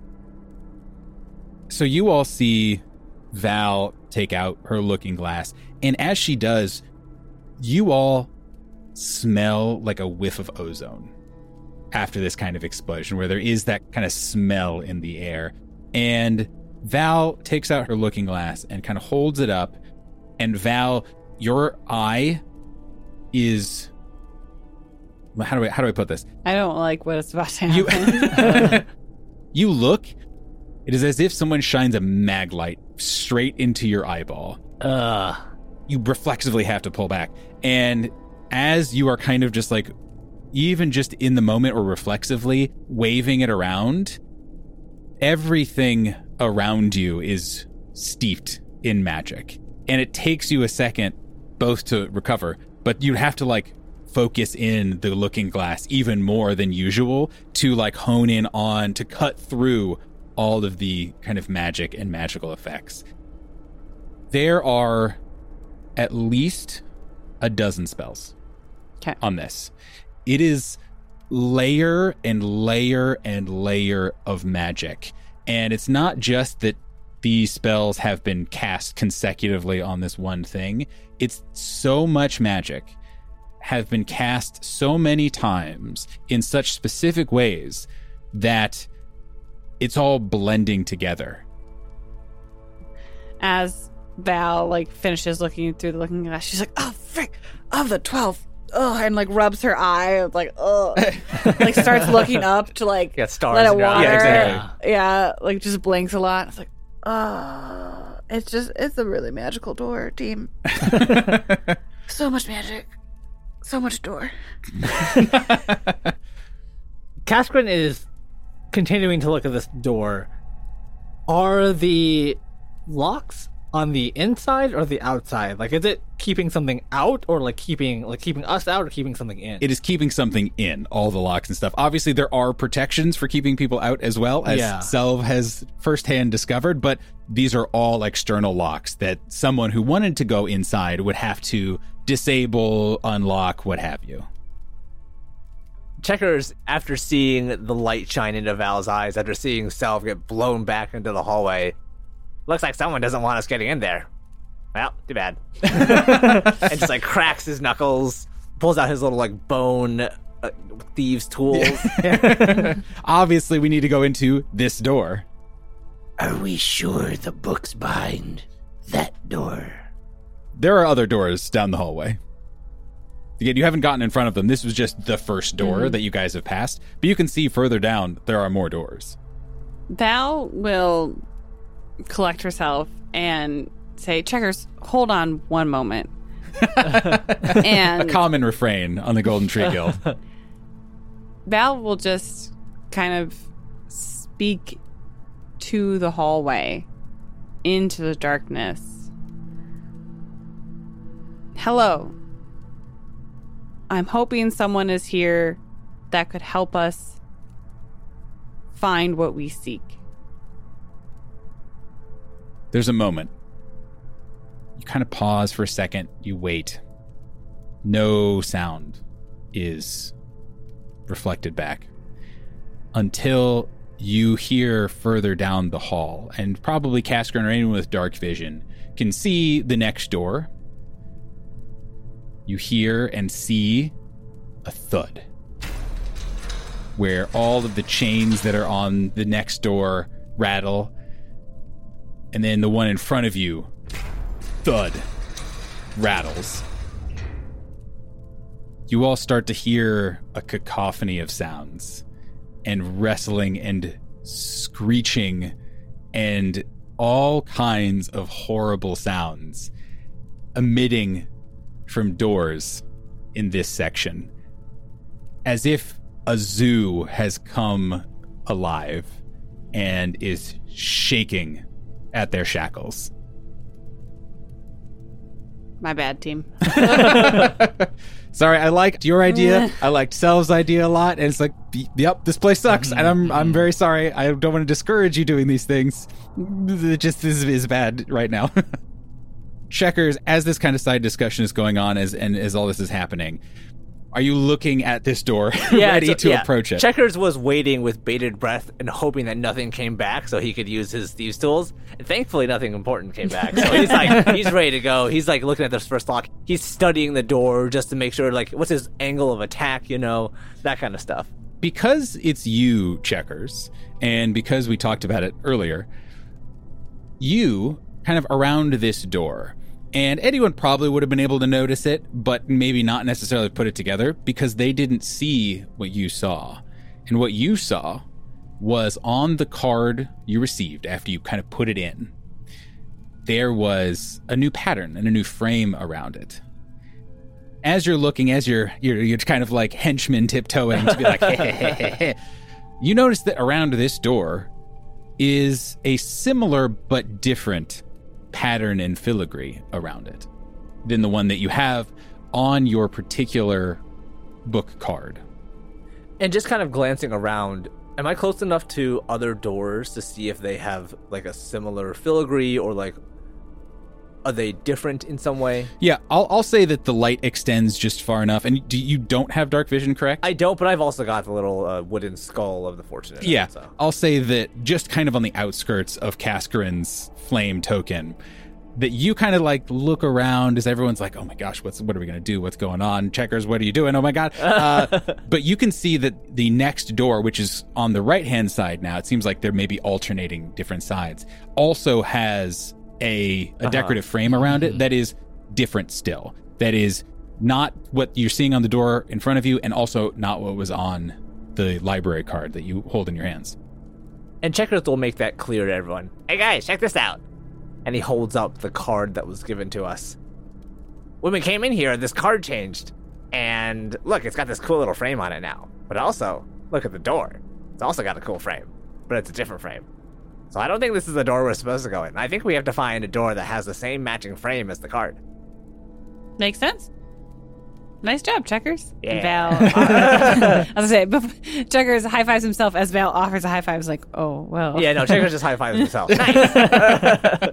So you all see Val take out her looking glass, and as she does, you all smell like a whiff of ozone after this kind of explosion, where there is that kind of smell in the air. And Val takes out her looking glass and kind of holds it up, and Val, your eye is... How do I, how do I put this? I don't like what it's about to You, happen. you look, it is as if someone shines a mag light straight into your eyeball. Ugh. You reflexively have to pull back. And as you are kind of just like, even just in the moment or reflexively waving it around, everything around you is steeped in magic. And it takes you a second both to recover, but you have to like focus in the looking glass even more than usual to like hone in on, to cut through all of the kind of magic and magical effects. There are at least a dozen spells 'Kay. on this. It is layer and layer and layer of magic. And it's not just that these spells have been cast consecutively on this one thing. It's so much magic have been cast so many times in such specific ways that it's all blending together. As Val like finishes looking through the looking glass, she's like, "Oh frick! Of the twelve, oh," and like rubs her eye, like, "Oh," like starts looking up to like Got stars let it in your eye. water. Yeah, exactly. Yeah, like just blinks a lot. It's like, oh, it's just it's a really magical door, team. So much magic, so much door. Kaskrin is continuing to look at this door. Are the locks on the inside or the outside? Like, is it keeping something out, or like keeping like keeping us out, or keeping something in? It is keeping something in, all the locks and stuff. Obviously, there are protections for keeping people out as well, as Yeah. Selv has firsthand discovered, but these are all external locks that someone who wanted to go inside would have to disable, unlock, what have you. Checkers, after seeing the light shine into Val's eyes, after seeing Selv get blown back into the hallway, looks like someone doesn't want us getting in there. Well, too bad. And just like cracks his knuckles, pulls out his little like bone uh, thieves' tools. Obviously, we need to go into this door. Are we sure the book's behind that door? There are other doors down the hallway. Again, you haven't gotten in front of them. This was just the first door Mm-hmm. that you guys have passed. But you can see further down, there are more doors. Val will collect herself and say, "Checkers, hold on one moment." A And common refrain on the Golden Tree Guild. Val will just kind of speak to the hallway, into the darkness. "Hello. I'm hoping someone is here that could help us find what we seek." There's a moment. You kind of pause for a second. You wait. No sound is reflected back until you hear further down the hall, and probably Kaskrin or anyone with dark vision can see the next door. You hear and see a thud where all of the chains that are on the next door rattle. And then the one in front of you, thud, rattles. You all start to hear a cacophony of sounds and wrestling and screeching and all kinds of horrible sounds emitting from doors in this section, as if a zoo has come alive and is shaking at their shackles. My bad, team. Sorry, I liked your idea. I liked Selv's idea a lot, and it's like, yep, this place sucks, and I'm I'm very sorry. I don't want to discourage you doing these things. It just is, is bad right now. Checkers, as this kind of side discussion is going on, as and as all this is happening, are you looking at this door, ready so- to yeah. approach it? Checkers was waiting with bated breath and hoping that nothing came back so he could use his thieves' tools. And thankfully, nothing important came back. So he's like, he's ready to go. He's like looking at this first lock. He's studying the door just to make sure, like, what's his angle of attack, you know, that kind of stuff. Because it's you, Checkers, and because we talked about it earlier, you kind of around this door. And anyone probably would have been able to notice it, but maybe not necessarily put it together because they didn't see what you saw. And what you saw was on the card you received after you kind of put it in, there was a new pattern and a new frame around it. As you're looking, as you're you're, you're kind of like henchmen tiptoeing to be like, hey, hey, hey, hey, hey, you notice that around this door is a similar but different pattern and filigree around it than the one that you have on your particular book card. And just kind of glancing around, am I close enough to other doors to see if they have like a similar filigree or like Are they different in some way? Yeah, I'll I'll say that the light extends just far enough. And do you don't have dark vision, correct? I don't, but I've also got the little uh, wooden skull of the Fortunate. Yeah, so. I'll say that just kind of on the outskirts of Kaskarin's flame token, that you kind of like look around as everyone's like, oh my gosh, what's what are we going to do? What's going on? Checkers, what are you doing? Oh my God. Uh, but you can see that the next door, which is on the right-hand side now, it seems like there may be alternating different sides, also has a, a Uh-huh. decorative frame around it that is different still. That is not what you're seeing on the door in front of you, and also not what was on the library card that you hold in your hands. And Checkers will make that clear to everyone. Hey guys, check this out. And he holds up the card that was given to us. When we came in here, this card changed. And look, it's got this cool little frame on it now. But also, look at the door. It's also got a cool frame, but it's a different frame. So I don't think this is the door we're supposed to go in. I think we have to find a door that has the same matching frame as the card. Makes sense. Nice job, Checkers. Yeah. Val. I was gonna say, bef- Checkers high fives himself as Val offers a high five. It's like, oh well. Yeah, no, Checkers just high fives himself. Nice.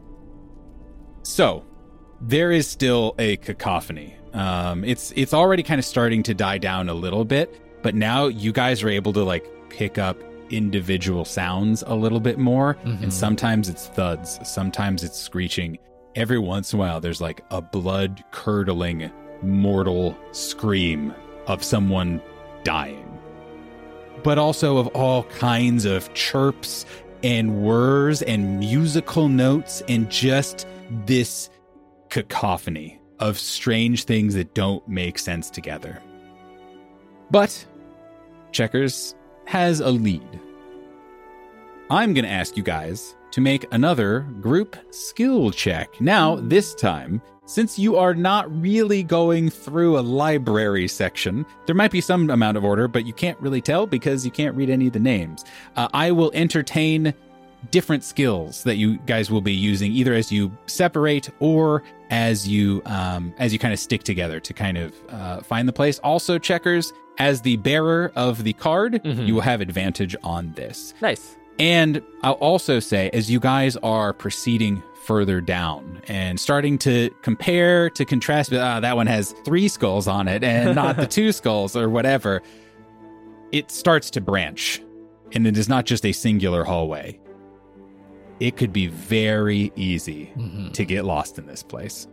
So, there is still a cacophony. Um, it's it's already kind of starting to die down a little bit, but now you guys are able to like pick up individual sounds a little bit more, Mhm. and sometimes it's thuds, sometimes it's screeching. Every once in a while, there's like a blood-curdling, mortal scream of someone dying, but also of all kinds of chirps and whirs and musical notes and just this cacophony of strange things that don't make sense together. But Checkers has a lead. I'm going to ask you guys to make another group skill check. Now, this time, since you are not really going through a library section, there might be some amount of order, but you can't really tell because you can't read any of the names. Uh, I will entertain different skills that you guys will be using either as you separate or as you um, as you kind of stick together to kind of uh, find the place. Also, Checkers, as the bearer of the card, Mhm. you will have advantage on this. Nice. And I'll also say, as you guys are proceeding further down and starting to compare, to contrast, ah, that one has three skulls on it and not the two skulls or whatever, it starts to branch. And it is not just a singular hallway. It could be very easy Mhm. to get lost in this place.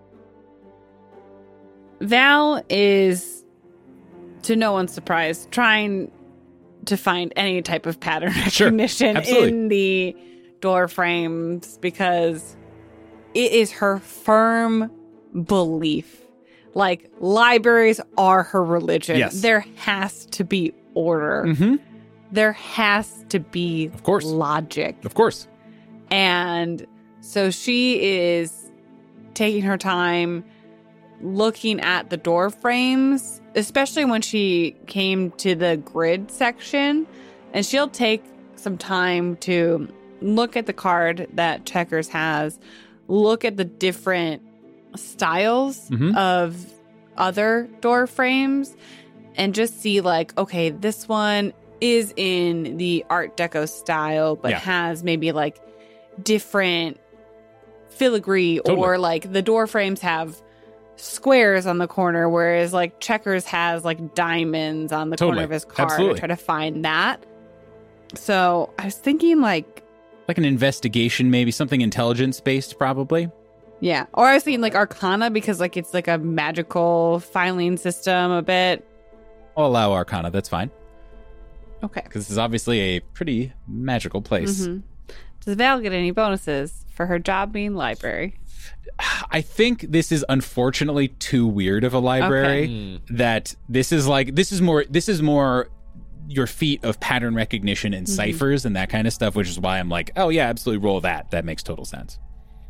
Val is, to no one's surprise, trying to find any type of pattern Sure, recognition absolutely. in the door frames because it is her firm belief. Like, libraries are her religion. Yes. There has to be order. Mm-hmm. There has to be Of course. logic. Of course. And so she is taking her time looking at the door frames, especially when she came to the grid section. And she'll take some time to look at the card that Checkers has, look at the different styles Mhm. of other door frames, and just see, like, okay, this one is in the Art Deco style, but Yeah. has maybe like different filigree, Totally. or like the door frames have squares on the corner, whereas like Checkers has like diamonds on the Totally. corner of his card. Absolutely. Try to find that. So I was thinking, like, Like an investigation, maybe something intelligence based, probably. yeah, or I was thinking like Arcana because like it's like a magical filing system a bit. I'll allow Arcana. That's fine. Okay. Because this is obviously a pretty magical place. Mhm. Does Val get any bonuses for her job being library? I think this is unfortunately too weird of a library that this is like this is more this is more your feat of pattern recognition and Mhm. ciphers and that kind of stuff, which is why I'm like, oh yeah, absolutely roll that. That makes total sense.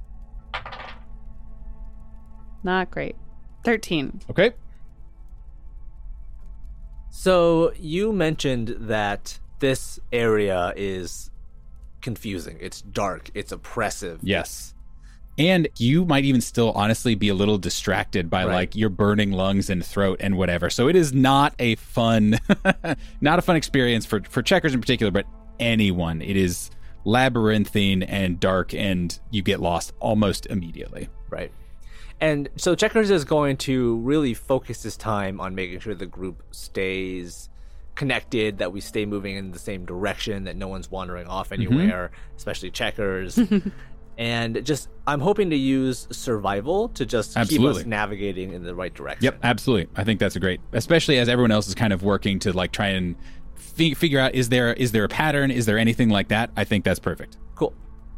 Not great. thirteen. Okay. So you mentioned that this area is confusing. It's dark. It's oppressive. Yes. And you might even still honestly be a little distracted by Right. like your burning lungs and throat and whatever. So it is not a fun, not a fun experience for, for Checkers in particular, but anyone. It is labyrinthine and dark and you get lost almost immediately. Right. And so Checkers is going to really focus his time on making sure the group stays connected, that we stay moving in the same direction, that no one's wandering off anywhere, mm-hmm. especially Checkers. And just, I'm hoping to use survival to just absolutely. keep us navigating in the right direction. Yep, absolutely. I think that's a great, especially as everyone else is kind of working to like try and f- figure out, is there is there a pattern? Is there anything like that? I think that's perfect. Cool.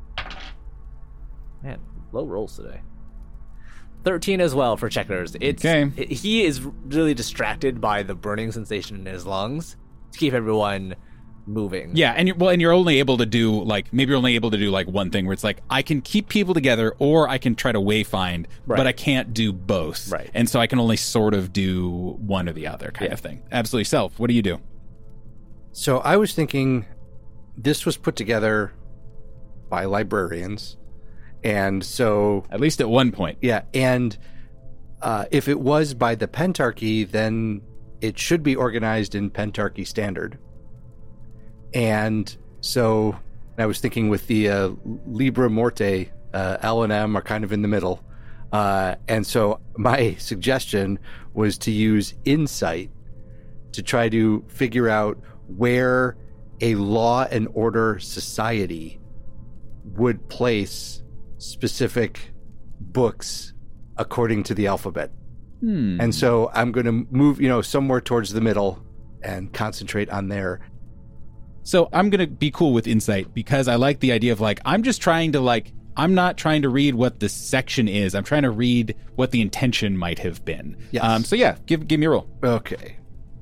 Man, low rolls today. thirteen as well for Checkers. It's okay. it, he is really distracted by the burning sensation in his lungs to keep everyone moving. Yeah, and you're, well, and you're only able to do like maybe you're only able to do like one thing where it's like I can keep people together, or I can try to wayfind, right. but I can't do both. Right. And so I can only sort of do one or the other kind yeah. of thing. Absolutely. Self, what do you do? So I was thinking this was put together by librarians. And so... At least at one point. Yeah, and uh, if it was by the Pentarchy, then it should be organized in Pentarchy standard. And so I was thinking with the uh, Libra Morte, uh, L and M are kind of in the middle. Uh, and so my suggestion was to use insight to try to figure out where a law and order society would place specific books according to the alphabet. Hmm. And so I'm going to move, you know, somewhere towards the middle and concentrate on there. So I'm going to be cool with insight because I like the idea of like, I'm just trying to like, I'm not trying to read what the section is. I'm trying to read what the intention might have been. Yes. Um, so yeah, give give me a roll. Okay.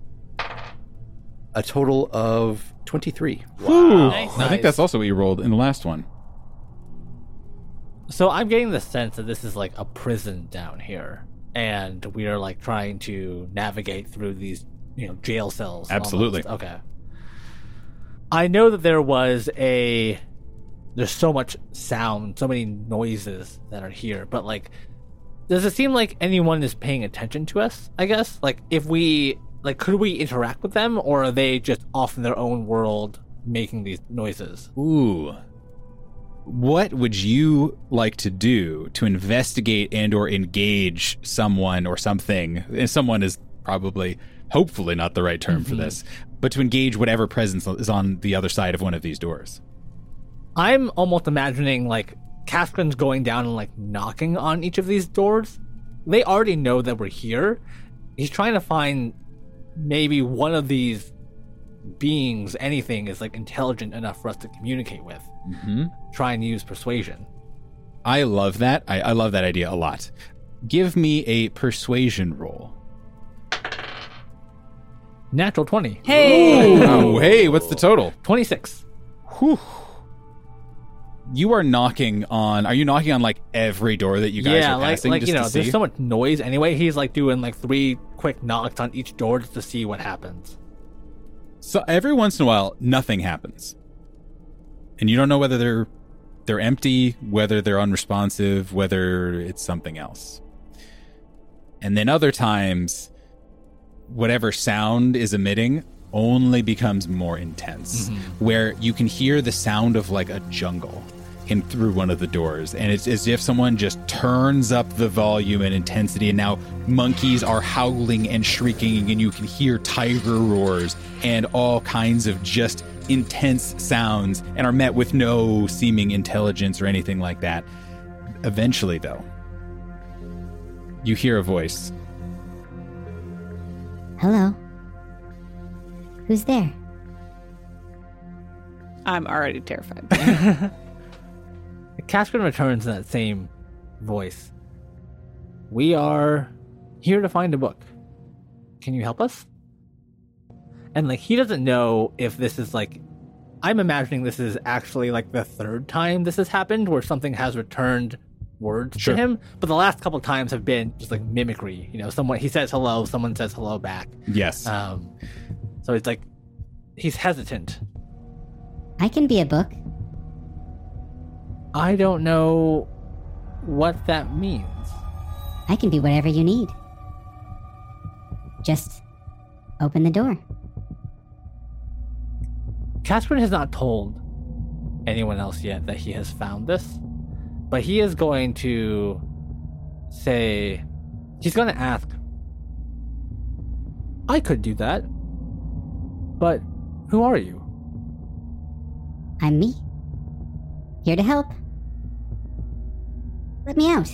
A total of twenty-three. Wow. Nice. I think that's also what you rolled in the last one. So I'm getting the sense that this is like a prison down here, and we are like trying to navigate through these, you know, jail cells. Absolutely. Almost. Okay. I know that there was a, there's so much sound, so many noises that are here, but like, does it seem like anyone is paying attention to us, I guess? Like, if we, like, could we interact with them, or are they just off in their own world making these noises? Ooh. What would you like to do to investigate and or engage someone or something? And someone is probably, hopefully not the right term mm-hmm. for this, but to engage whatever presence is on the other side of one of these doors. I'm almost imagining, like, Kaskrin's going down and, like, knocking on each of these doors. They already know that we're here. He's trying to find maybe one of these beings, anything, is, like, intelligent enough for us to communicate with. Mm-hmm. Try and use persuasion. I love that. I, I love that idea a lot. Give me a persuasion roll. Natural twenty. Hey! Oh, hey, what's the total? twenty-six. Whew. You are knocking on, are you knocking on like every door that you guys yeah, are like, passing like just you know, to see? there's so much noise anyway. He's like doing like three quick knocks on each door just to see what happens. So every once in a while, nothing happens. And you don't know whether they're they're empty, whether they're unresponsive, whether it's something else. And then other times, whatever sound is emitting only becomes more intense, mm-hmm. where you can hear the sound of like a jungle in through one of the doors, and it's as if someone just turns up the volume and intensity, and now monkeys are howling and shrieking, and you can hear tiger roars and all kinds of just intense sounds, and are met with no seeming intelligence or anything like that. Eventually, though, you hear a voice. Hello. Who's there? I'm already terrified. Kaskrin returns in that same voice. We are here to find a book. Can you help us? And like, he doesn't know if this is like, I'm imagining this is actually like the third time this has happened where something has returned words Sure. to him, but the last couple times have been just like mimicry. You know, someone, he says hello, someone says hello back. Yes. Um, so it's like, he's hesitant. I can be a book. I don't know what that means. I can be whatever you need. Just open the door. Kaskrin has not told anyone else yet that he has found this, but he is going to say, he's going to ask, I could do that, but who are you? I'm me. Here to help. Let me out.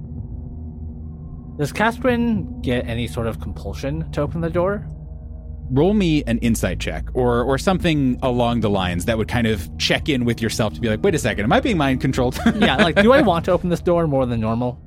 Does Caskrin get any sort of compulsion to open the door? Roll me an insight check or or something along the lines that would kind of check in with yourself to be like, wait a second, am I being mind controlled? Yeah, like, do I want to open this door more than normal?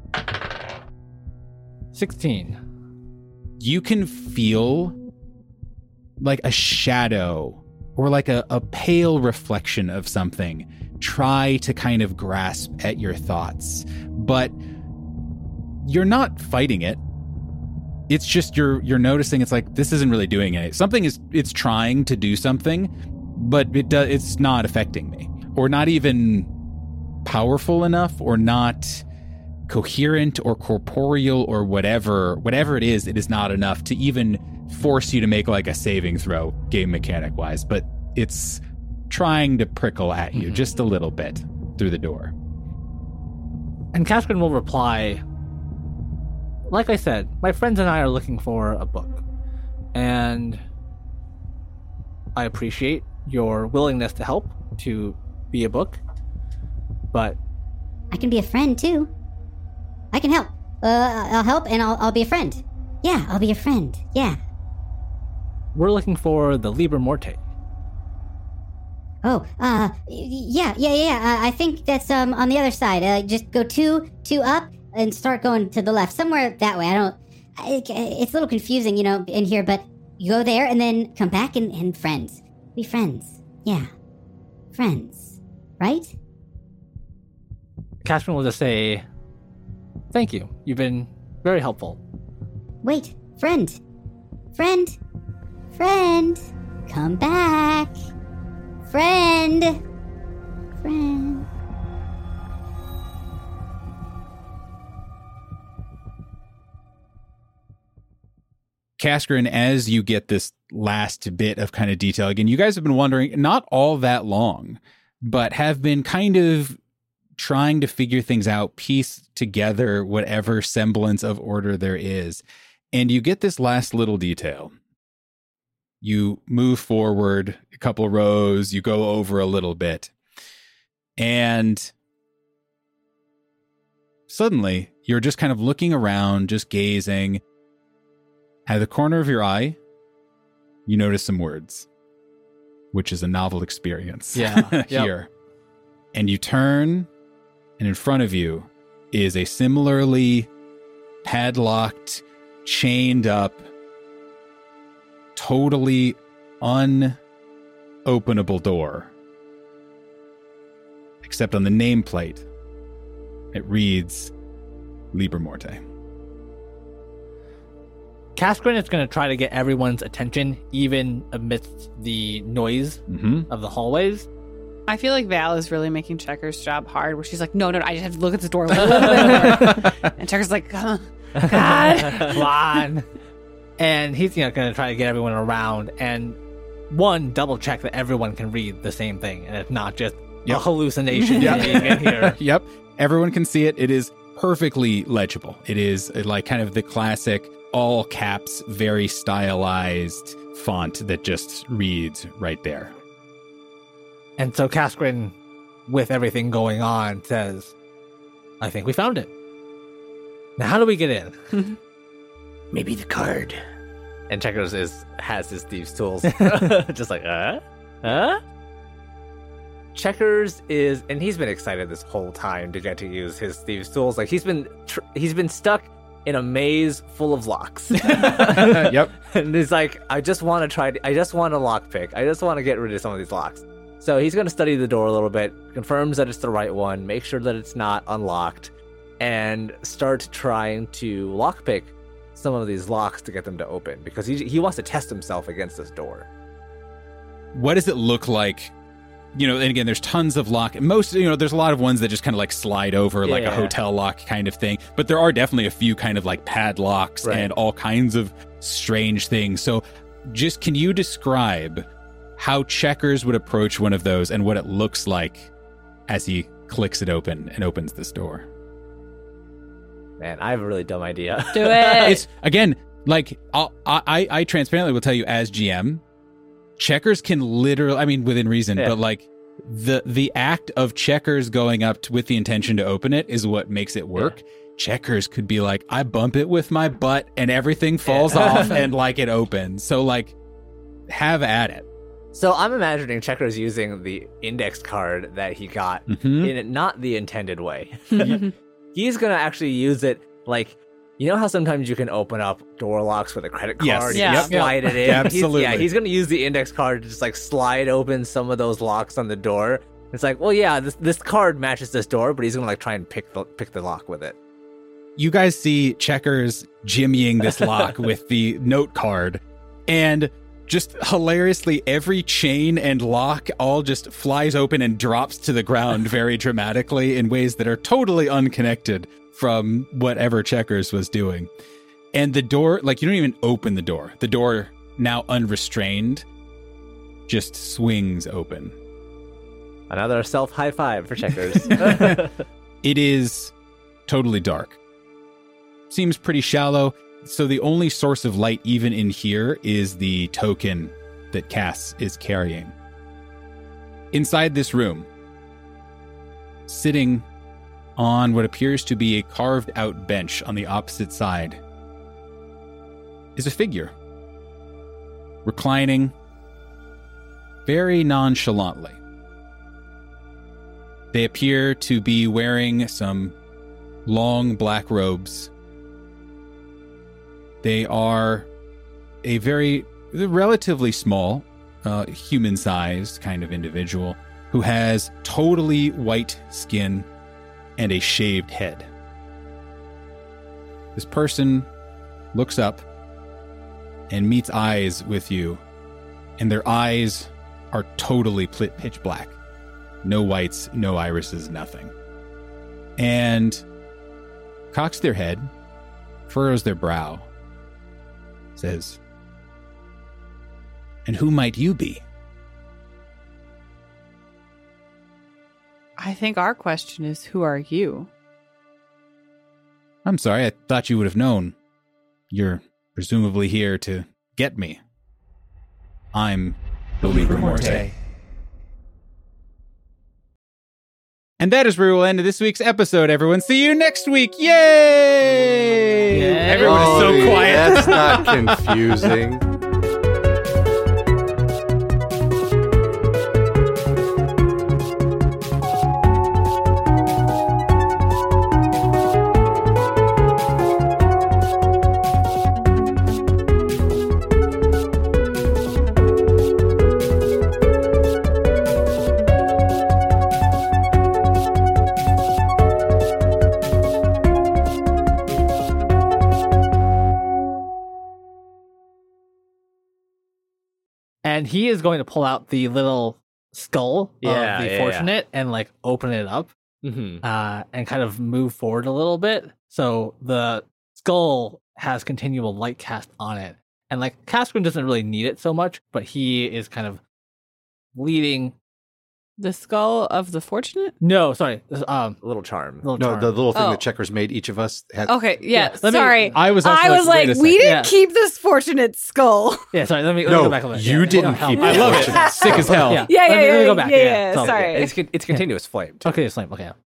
sixteen. You can feel like a shadow or like a, a pale reflection of something try to kind of grasp at your thoughts, but you're not fighting it. It's just you're you're noticing it's like this isn't really doing it. Something is it's trying to do something, but it does it's not affecting me, or not even powerful enough, or not coherent or corporeal or whatever whatever it is. It is not enough to even force you to make like a saving throw, game mechanic wise. But it's trying to prickle at you mm-hmm. just a little bit through the door. And Caskrin will reply, like I said, my friends and I are looking for a book, and I appreciate your willingness to help, to be a book, but... I can be a friend, too. I can help. Uh, I'll help, and I'll, I'll be a friend. Yeah, I'll be a friend. Yeah. We're looking for the Liber Morte. Oh, uh, yeah, yeah, yeah, uh, I think that's um on the other side. Uh, just go two, two up, and start going to the left, somewhere that way. I don't, I, it's a little confusing, you know, in here, but you go there and then come back and, and friends. Be friends. Yeah. Friends. Right? Caskrin will just say, thank you. You've been very helpful. Wait, friend. Friend. Friend. Come back. Friend. Friend. Caskrin, as you get this last bit of kind of detail, again, you guys have been wondering, not all that long, but have been kind of trying to figure things out, piece together whatever semblance of order there is. And you get this last little detail. You move forward a couple rows, you go over a little bit, and suddenly you're just kind of looking around, just gazing. At the corner of your eye, you notice some words, which is a novel experience. Yeah, here. Yep. And you turn, and in front of you is a similarly padlocked, chained up, totally unopenable door. Except on the nameplate, it reads Liber Morte. Caskrin is going to try to get everyone's attention, even amidst the noise mm-hmm. of the hallways. I feel like Val is really making Checker's job hard, where she's like, no, no, no I just have to look at this door a little bit more. And Checker's like, oh, God. Come on. And he's you know, going to try to get everyone around and, one, double check that everyone can read the same thing, and it's not just yep. a hallucination yep. being in here. Yep. Everyone can see it. It is perfectly legible. It is like kind of the classic all caps, very stylized font that just reads right there. And so Caskrin, with everything going on, says, I think we found it. Now, how do we get in? Maybe the card. And Checkers is has his thieves' tools. Just like, uh? Huh? Checkers is, and he's been excited this whole time to get to use his thieves' tools. Like, he's been, tr- he's been stuck in a maze full of locks. Yep. And he's like, I just want to try, to, I just want a lockpick. I just want to get rid of some of these locks. So he's going to study the door a little bit, confirms that it's the right one, make sure that it's not unlocked, and start trying to lockpick some of these locks to get them to open, because he he wants to test himself against this door. What does it look like? You know, and again, there's tons of lock. Most, you know, there's a lot of ones that just kind of like slide over, yeah, like a hotel lock kind of thing. But there are definitely a few kind of like padlocks right. and all kinds of strange things. So just can you describe how Checkers would approach one of those and what it looks like as he clicks it open and opens this door? Man, I have a really dumb idea. Do it. It's again, like I'll, I, I transparently will tell you as G M, Checkers can literally, I mean, within reason, Yeah. but like the the act of Checkers going up to, with the intention to open it is what makes it work. Yeah. Checkers could be like, I bump it with my butt and everything falls yeah. off and like it opens. So like, have at it. So I'm imagining Checkers using the index card that he got mm-hmm. in it, not the intended way. He's going to actually use it like, you know how sometimes you can open up door locks with a credit card? Yes. And Yeah. slide it in? Absolutely. He's, yeah, he's going to use the index card to just like slide open some of those locks on the door. It's like, well, yeah, this this card matches this door, but he's going to like try and pick the, pick the lock with it. You guys see Checkers jimmying this lock with the note card, and just hilariously, every chain and lock all just flies open and drops to the ground very dramatically in ways that are totally unconnected from whatever Checkers was doing. And the door, like, you don't even open the door. The door, now unrestrained, just swings open. Another self high five for Checkers. It is totally dark. Seems pretty shallow. So the only source of light even in here is the token that Cass is carrying. Inside this room, sitting on what appears to be a carved out bench on the opposite side, is a figure. Reclining very nonchalantly. They appear to be wearing some long black robes. They are a very relatively small, uh, human-sized kind of individual who has totally white skin and a shaved head. This person looks up and meets eyes with you, and their eyes are totally pitch black. No whites, no irises, nothing. And cocks their head, furrows their brow, says, "And who might you be?" I think our question is, who are you? I'm sorry, I thought you would have known. You're presumably here to get me. I'm the Libra Morte. And that is where we'll end this week's episode, everyone. See you next week. Yay! Yay. Everyone is so Oh, quiet. That's not confusing. And he is going to pull out the little skull Yeah, of the yeah, fortunate and like open it up Mm-hmm. uh, and kind of move forward a little bit. So the skull has continual light cast on it. And like Casquin doesn't really need it so much, but he is kind of leading. The skull of the fortunate? No, sorry. Um, A little charm. little No, charm. the little thing Oh. that Checkers made each of us had. Okay, yeah, Yeah, let me- sorry. I was also I was like, like, wait a we second. didn't Yeah. keep this fortunate skull. Yeah, sorry. Let me, let me No, go back a little bit. you Yeah, didn't help keep me. I love it. Sick as hell. Yeah, Yeah, let yeah, me, let me yeah, go back. yeah, Yeah, yeah, it's all good. sorry. It's, con- it's continuous flame. too. Okay, it's flame. Okay.